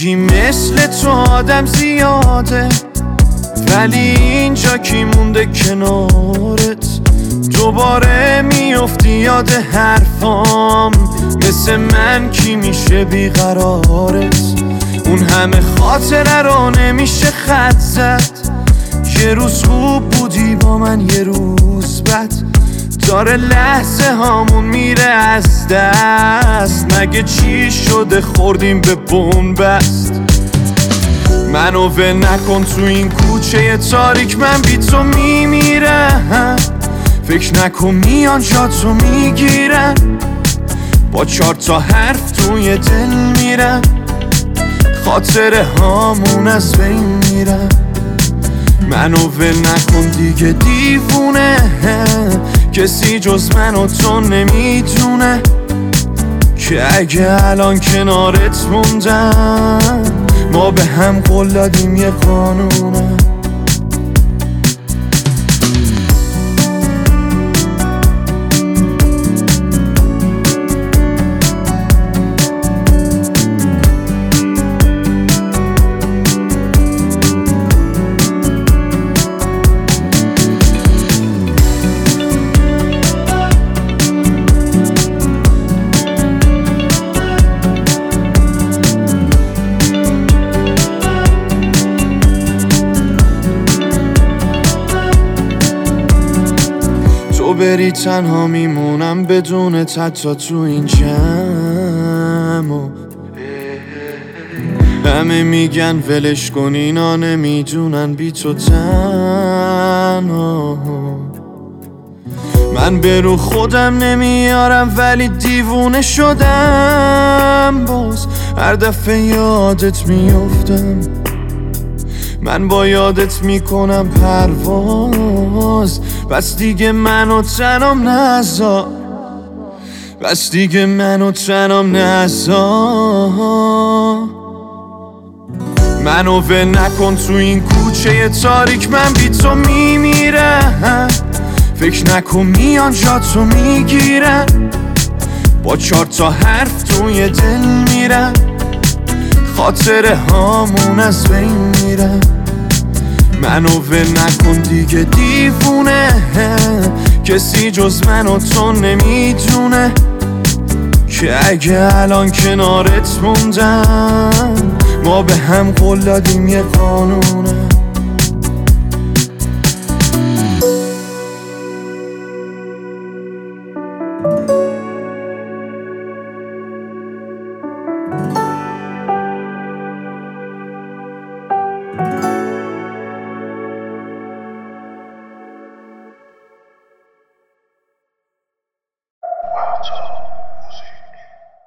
میگی مثل تو آدم زیاده، ولی اینجا کی مونده کنارت؟ دوباره میافتی یاد حرفام، مثل من کی میشه بیقرارت؟ اون همه خاطره رو نمیشه خط زد، یه روز خوب بودی با من یه روز بد، داره لحظه هامون میره از دست. مگه چی شده خوردیم به بنبست؟ منو ول نکن تو این کوچه تاریک، من بی تو میمیرم. فکر نکن میان جاتو میگیرن، با 4 تا حرف توی دل میرن، خاطره هامون از بین میرن. منو ول نکن دیگه دیوونه، کسی جز من و تو نمیدونه که اگه الان کنارت موندم، ما به هم قول دادیم یه قانونه. تو بری تنها میمونم بدون حتی تو این جمع، همه میگن ولش کن اینا نمیدونن بی تو تنها. من به رو خودم نمیارم ولی دیوونه شدم، باز هر دفعه یادت میافتم. من با یادت میکنم پرواز، بس دیگه منو تنم نذار، بس دیگه منو تنم نذار. منو ول نکن تو این کوچه تاریک، من بی تو میمیرم. فکر نکن میان جاتو میگیرن، با 4 تا حرف توی دل میرن، خاطره هامون از بین میرن. منو ول نکن دیگه دیوونه، کسی جز من و تو نمیدونه که اگه الان کنارت موندم، ما به هم قول دادیم یه قانونه.